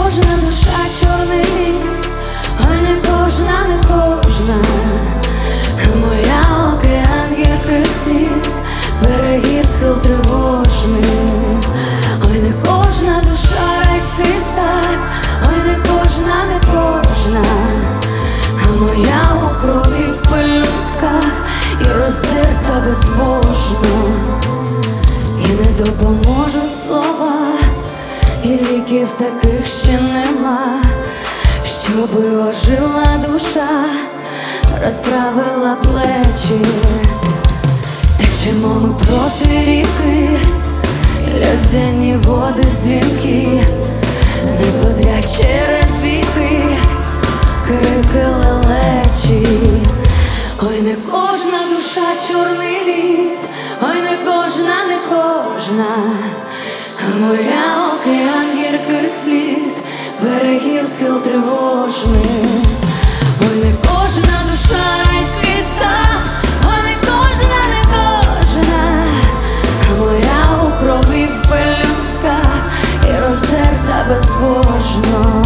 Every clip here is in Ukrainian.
кожна душа чорний ліс, ой, не кожна, не кожна. Моя океан гірких сліз, берегів схил тривожний. Ой, не кожна душа райський сад, ой, не кожна, не кожна. Моя у крові в пелюстках і роздерта безбожно. І не допоможуть слова, і ліків таких ще нема, щоби ожила душа, розправила плечі. Течемо ми проти ріки, льодяні води дзвінки, не збодрять через віки крики лелечі. Ой, не кожна душа чорний ліс, ой, не кожна, не кожна. Моя океан гірких сліз, берегів схил тривожний. Ой, не кожна душа райський сад, ой, не кожна, не кожна. Моя у крові в пелюстках і роздерта безбожно.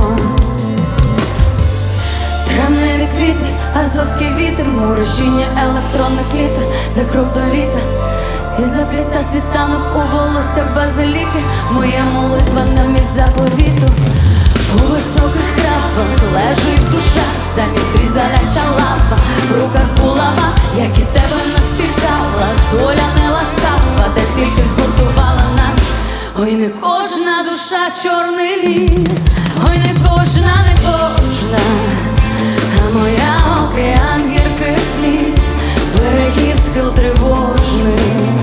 Травневі квіти, азовський вітер, мурашіння електронних літер за крок до літа. І запліта світанок у волосся базиліки, моя молитва замість заповіту. У високих травах лежить душа, замість різаляча лава, в руках булава, як і тебе наспівтала. Доля не ласкава, та тільки згуртувала нас. Ой, не кожна душа чорний ліс, ой, не кожна, не кожна. Моя океан гірких сліз, берегів схил тривожний.